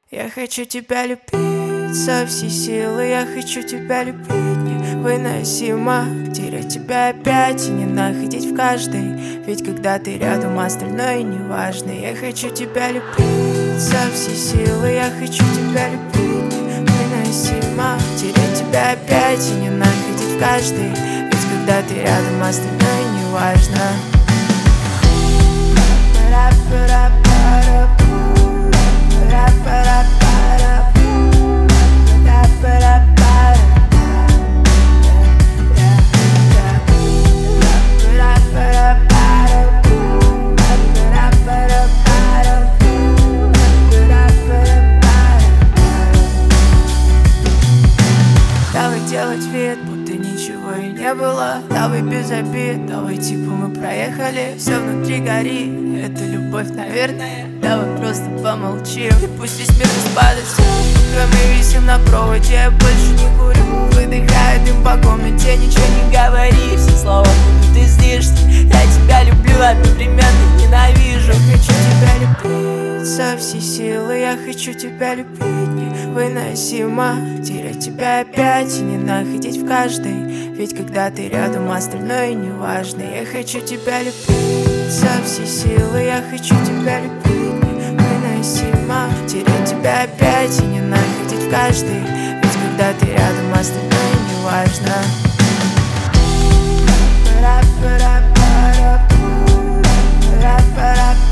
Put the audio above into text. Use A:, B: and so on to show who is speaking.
A: Я хочу тебя любить со всей силы, я хочу тебя любить невыносимо. Терять тебя опять и не находить в каждой, ведь когда ты рядом, остальное не важно. Я хочу тебя любить со всей силы, я хочу тебя любить невыносимо. Терять тебя опять и не находить в каждой, ведь когда ты рядом, остальное не важно. Давай делать вид, будто ничего и не было. Давай без обид, давай типа мы проехали. Все внутри горит, это любовь, наверное. Давай просто помолчим, и пусть весь мир распадется. Пока мы висим на проводе, я больше не курю. Выдыхаю дым по комнате, ничего не говори. Все слова будут ты злишься. Я тебя люблю, одновременно ненавижу. Я хочу тебя любить со всей силы, я хочу тебя любить невыносимо. Терять тебя опять и не находить в каждой, ведь когда ты рядом, остальное не важно. Я хочу тебя любить со всей силы, я хочу тебя любить невыносимо. Терять тебя опять и не находить в каждой, ведь когда ты рядом, остальное не важно. Пара-пара-пара-пу, пара-пара-пара.